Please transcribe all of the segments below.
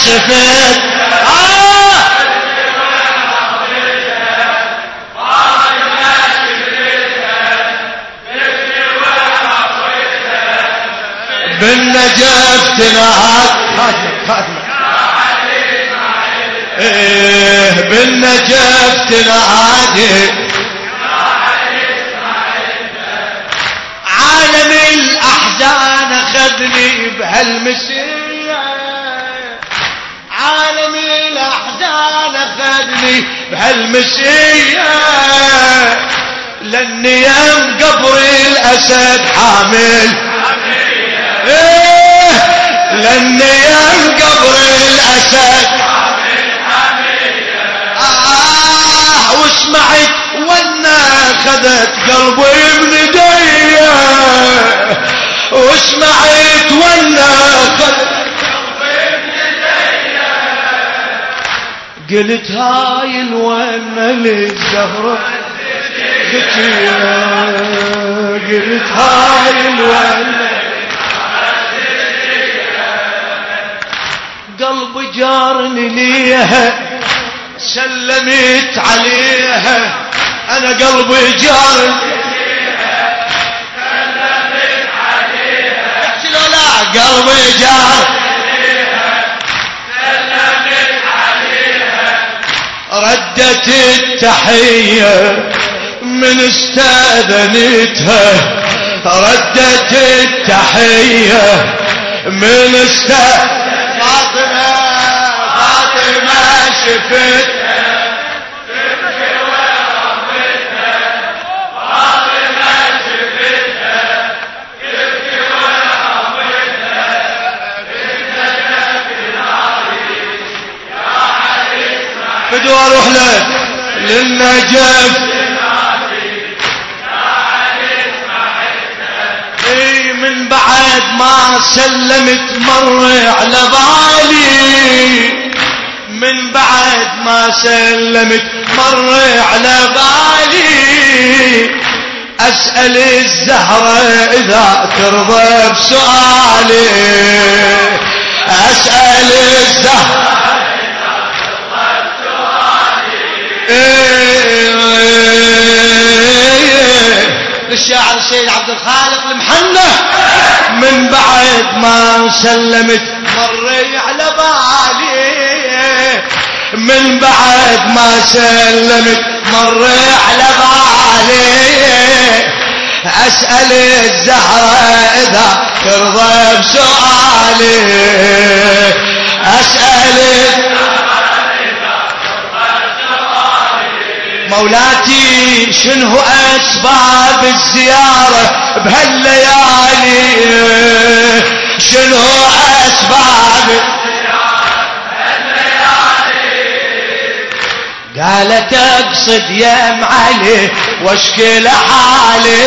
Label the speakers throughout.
Speaker 1: شفت بالنجف تنعاد خاتمة بالنجف تنعاد عالم الأحزان أخذني بهالمسية عالم الأحزان أخذني بهالمسية للنيام قبر الأسد حامل للنيام قبر الأسد وسمعت وانا خذت قلبي بندية وسمعت وانا خذت قلبي بندية قلت هاي الوانا للزهرة ذكية قلت هاي الوانا قلبي جارني ليها سلمت عليها انا قلبي جارني ليها سلمت عليها احكي له لا قلبي جارني سلمت عليها ردت التحية من استاذنتها ردت التحية من فاطمة شفتها تبكي وربتها فاطمة شفتها تبكي وربتها بالنجف ناري يا علي اسمعي بدو اروح لك للنجف ناري يا علي اسمعي من بعد ما سلمت مر على بالي من بعد ما سلمت مر على بالي أسأل الزهرة إذا ترضى بسؤالي أسأل الزهرة إذا ترضى بسؤالي للشاعر السيد عبد الخالق المحنة من بعد ما سلمت مر على بالي من بعد ما سلمت مر على بالي أسأل الزهرة إذا ترضى بسؤالي أسأل الزهرة إذا ترضى بسؤالي مولاتي شنو أسباب الزيارة بهالليالي شنو أسباب قالت اقصد يا معلي واشكي لحالي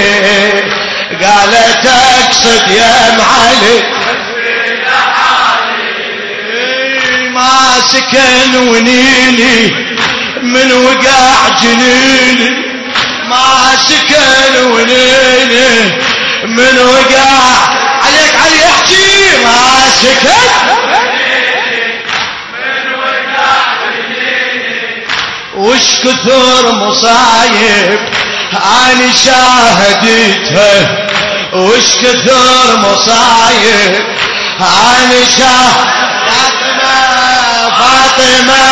Speaker 1: قالت اقصد يا معلي واشكي لحالي ما سكن ونيني من وقع جنيني ما سكن ونيني من وقع عليك علي احكي ما سكن وش كثر مصايب أنا شاهدتها وش كثر مصايب أنا فاطمة فاطمة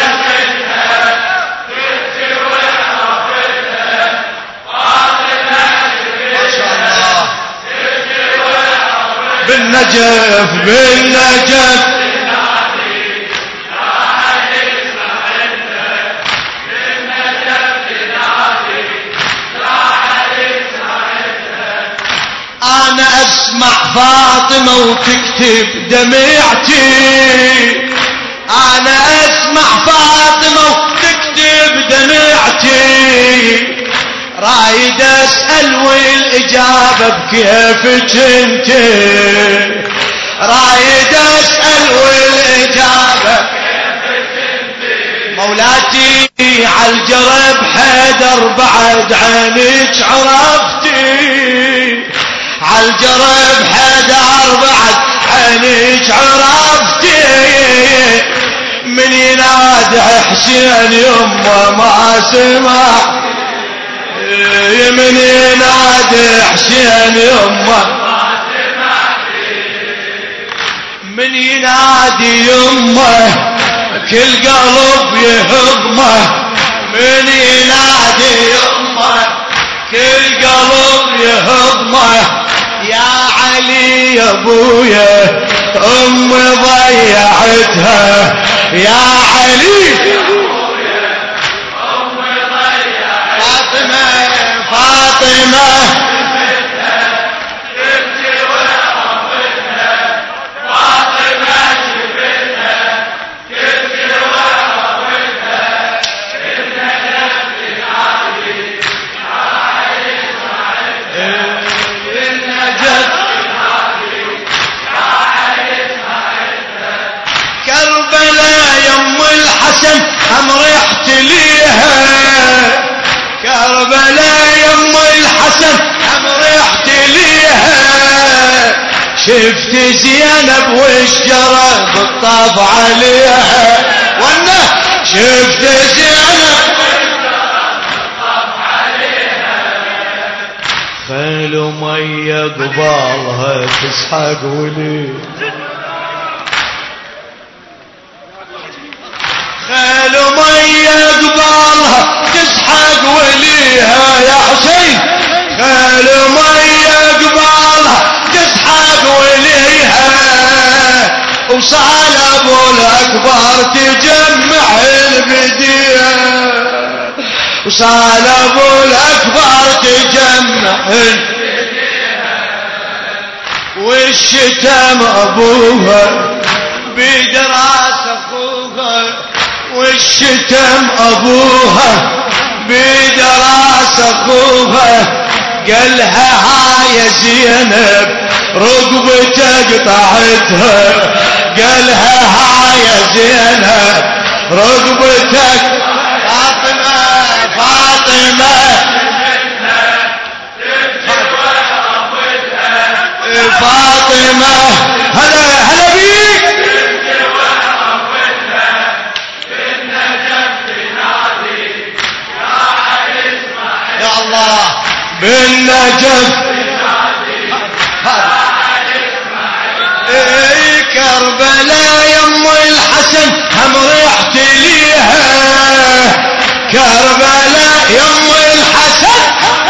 Speaker 1: بالنجف بالنجف أنا أسمع فاطمة وتكتب دمعتي أنا أسمع فاطمة وتكتب دمعتي رايد أسأل والإجابة بكيفك انت رايد أسأل والإجابة بكيفك انت مولاتي عالجرب حيدر بعد عينك عرفتي عالجرب حيدر بعد عينك عرفتي ينادي حسين يمه ما سمع من ينادي حسين يمه من ينادي يمه كل قلب يهضمه من ينادي يمه كل قلب يهضمه يا علي يا ابويا امي ضيعتها يا علي امي ضيعتها فاطمه هم رحت ليها كربلاء يم الحسن هم رحت ليها شفت زينب وش جرى بالطاف عليها وانا شفت زينب بالطاف عليها خيل مية قبالها تسحق ولي خيل مية قبالها تسحق وليها يا حسين خيل مية قبالها تسحق وليها وصال ابو الاكبر تجمع البديه وصال ابو الاكبر تجمع والشتم ابوها بدراس اخوها والشتم ابوها بدراس اخوها قالها هاي زينب رقبتك قطعتها قالها هاي زينب رقبتك فاطمه فاطمه هلا بيك يا الله بالنجف كربلاء يم الحسن هم رحت ليها كربلاء يم الحسن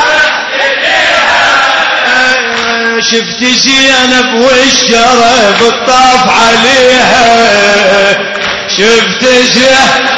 Speaker 1: شفت زينب والشرف الطاف عليها شفت زينب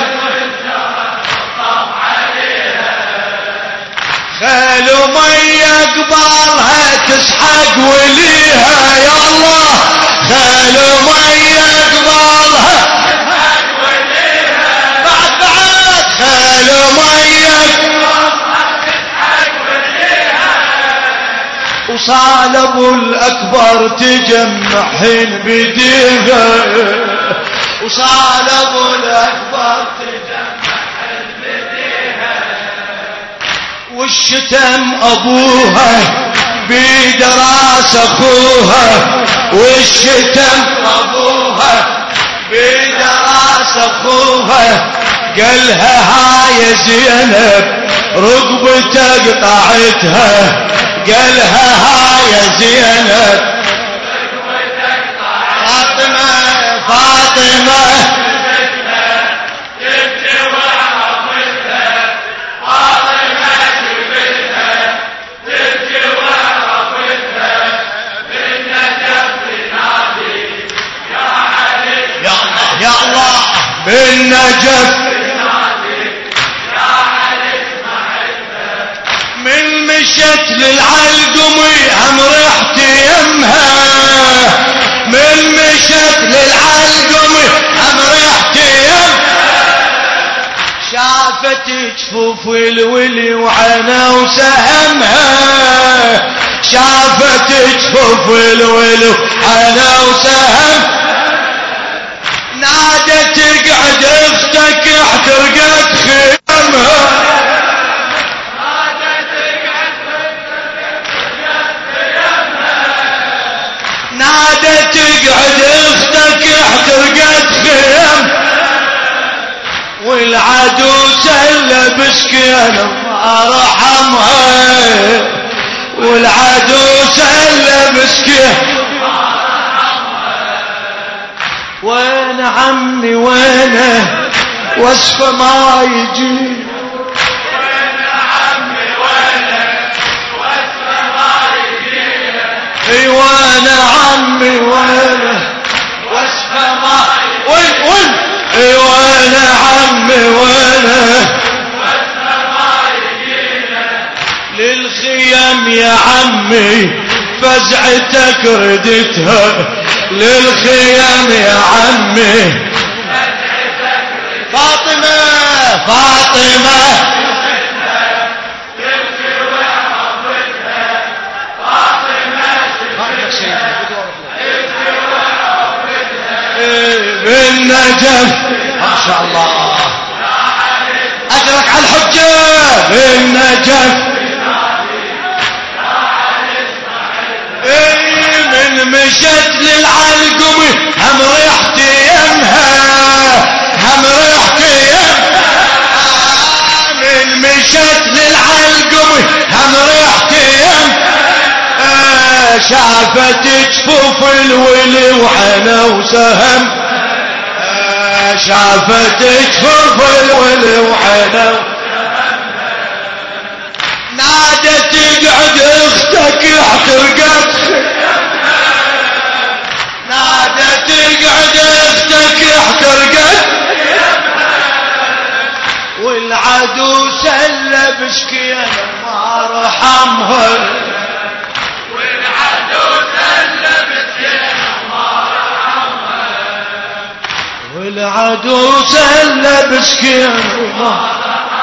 Speaker 1: خيل مية قبالها تسحق وليها يا الله خيل مية قبالها تسحق وليها بعد خيل مية قبالها تسحق وليها وصال ابو الاكبر تجمعين بديها وصال ابو الاكبر والشتم ابوها بدراس اخوها والشتم ابوها بدراس اخوها قالها هاي زينب رقبتك قطعتها قالها هاي زينب رقبتك قطعتها فاطمه يا الله بالنجف من مشت للعلقمي هم رحت يمها من مشت للعلقمي هم رحت يمها شافت جفوف الولي وعنا وسهمها شافت جفوف الولي وعنا وسهمها نادت تقعد اختك احترقت خيمها نادت تقعد اختك احترقت خيمها مسكينة ما رحمها والعدو سل مسكينة وين عمي وينه وصفه ما يجي
Speaker 2: وين عمي وينه وصفه ما يجي
Speaker 1: اي وانا عمي وينه وصفه ما وين اي وانا عمي وينه
Speaker 2: وصفه ما يجي
Speaker 1: للخيام يا عمي فزعتك ردتها للخيام يا عمي فاطمة فاطمة بالنجف ما شاء الله أدرك على الحجة بالنجف من مشت للعلقم هم ريحتي يمها هم ريحتي يمها من مشت للعلقم هم ريحتي يمها شافت جفوف الولي وعنا وسهم شافت جفوف الولي وعنا نادت اقعد اختك احترقت نادت اقعد اختك احترقت والعدو سلب شكينا ما رحمها
Speaker 2: والعدو سلب سكينه ما رحمها
Speaker 1: والعدو سلب شكينا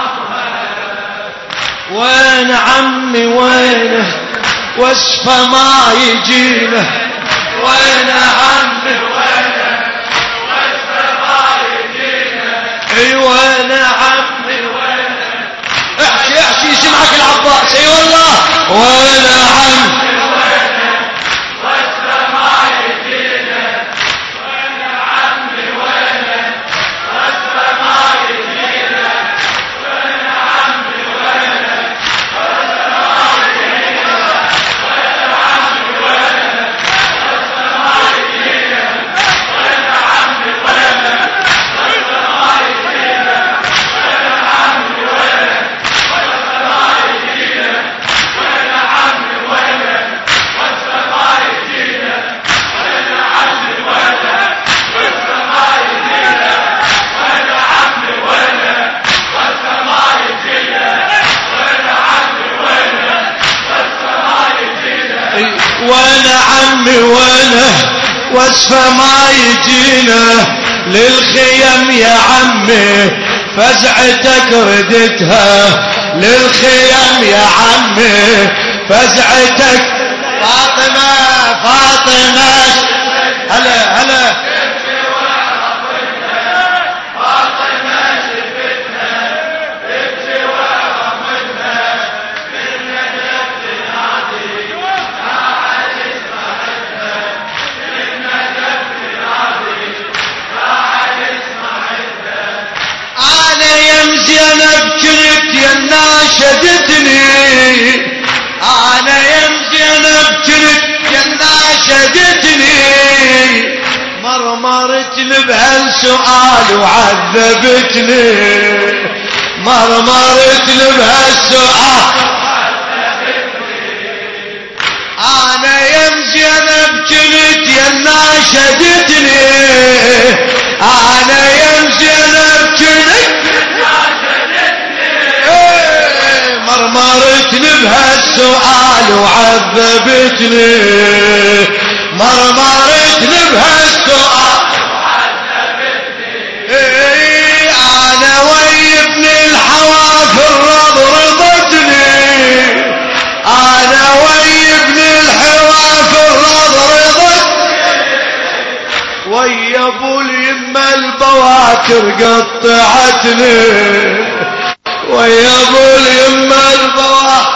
Speaker 1: وين عمي وينه وصفه ما يجينا وين عمي
Speaker 2: وينه وصفه ما يجينا
Speaker 1: اي وين عمي
Speaker 2: وينه
Speaker 1: احكي احكي يسمعك العباس اي والله وين عمي
Speaker 2: وصفه ما يجينا وين عمي وينه وصفه ما يجينا وين عمي وينه وصفه ما يجينا وين عمي وينه وصفه ما يجينا وين عمي وينه وصفه ما يجينا وين عمي وينه وصفه ما يجينا وين عمي وينه وصفه ما يجينا وين عمي وينه وصفه ما يجينا وين عمي وينه وصفه ما يجينا وين عمي وينه وصفه ما يجينا
Speaker 1: وين عمي وينه وصفه ما يجينا للخيم يا عمي فزعتك ردتها للخيم يا عمي فزعتك فاطمة فاطمة هلا هلا انا يم زينب كنت يا ناشدتني انا يم زينب كنت يا ناشدتني مرمرت بهالسؤال وعذبتني مرمرت بهالسؤال انا يم زينب كنت يا ناشدتني انا يم زينب كنت مرمرتني بهالسؤال وعذبتني مرمرتني بهالسؤال وعذبتني انا ويا ابن الحوافر رضربتني انا ويا ابن الحوافر رضربتني ويا ابو اليمه البواكر قطعتني ويا ابو اليمه البواكر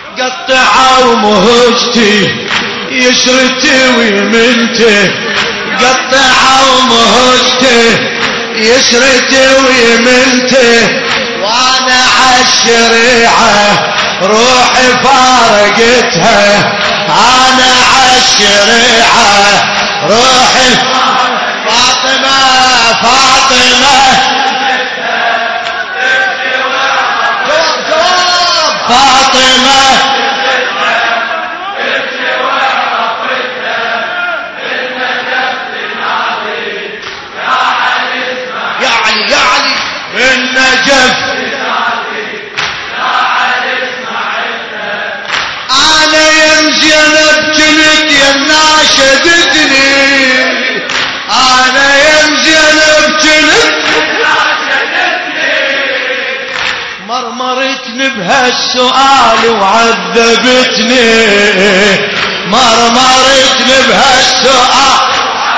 Speaker 1: قطعوا مهجتي يسرتي ويمنتي قطعه ومهجته يسرته ويمنته وانا عالشريعة روحي فارقتها انا عالشريعة روحي فاطمة فاطمة جواب فاطمة النجف انا يا زينب جنت يا ناشدتني انا يا زينب جنت مرمرتني بهالسؤال وعذبتني مرمرتني بهالسؤال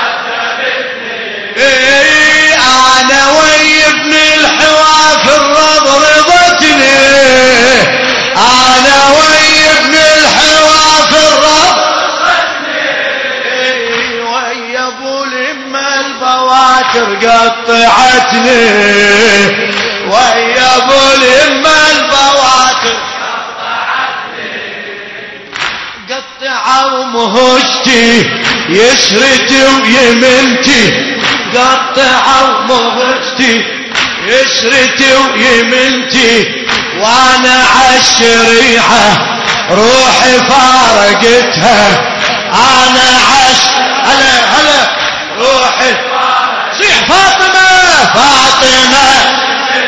Speaker 1: انا ويا ابن الحواف الرب رضتني انا ويا ابن الحواف الرب رضتني ويا ابو الامه البواتر قطعتني ويا ابو الامه البواتر قطعه ومهجتي يسرتي ويمنتي قطعه ومهجتي يسرتي ويمنتي وانا عالشريعة روحي فارقتها انا هلا هلا روحي صيح فاطمة فاطمة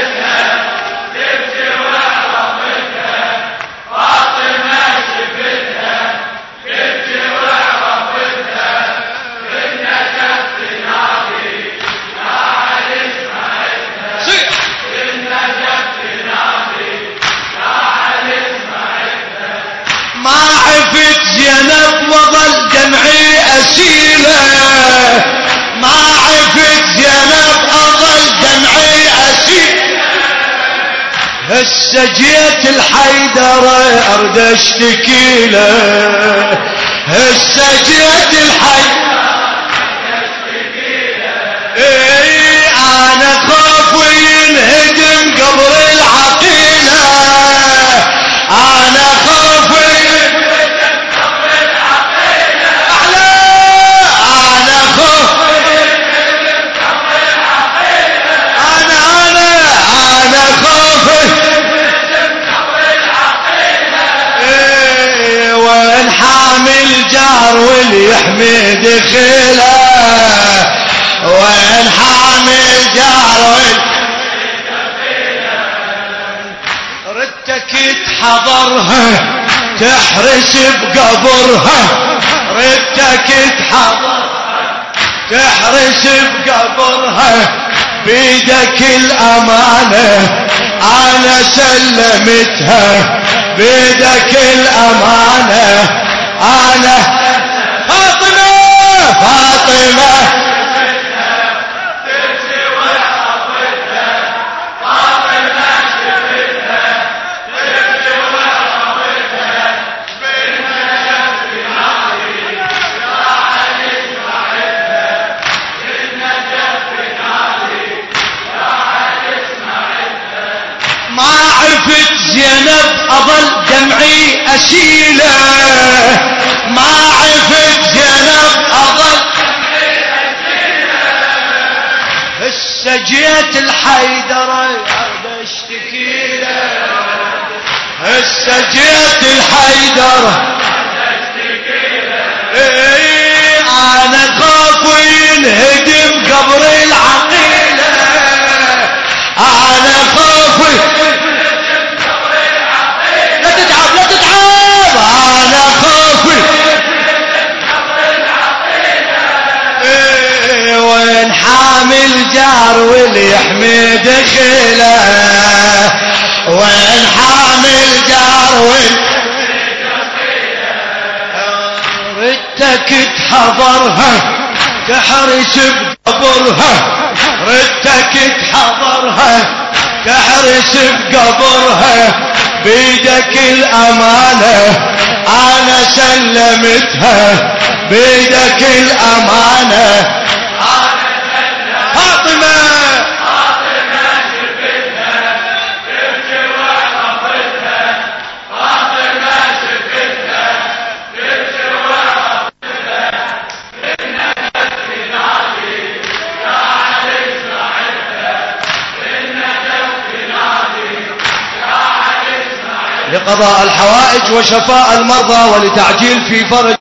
Speaker 1: زينب وظل دمعي أسيلة ما عرفت زينب أظل دمعي أسيلة هسه جيت الحيدر أرد أشتكي له هسه جيت الحيدر أنا خوف ينهدم قبر العقيلة أنا خوف الجار واللي يحمي دخله وين حامي الجار ردتك تحضرها تحرس بقبرها ردتك تحضرها تحرس بقبرها بيدك الأمانة أنا سلمتها بيدك الأمانة أنا فاطمة فاطمة ما عرفت زينب أظل دمعي أسيلة ما عرفت زينب أظل هسه جيت الحيدر أرد أشتكي له هسه جيت الحيدر أنا خاف ينهدم قبر العقيلة أنا خاف لا تتعب لا تتعب أنا خاف وين حامل جار واللي يحمي دخله وين حامل جار واللي ردتك تحضرها تحرس بقبرها ردتك تحضرها تحرس بقبرها بيدك الأمانة أنا سلمتها بيدك الأمانة فاطمة لقضاء الحوائج وشفاء المرضى ولتعجيل في فرج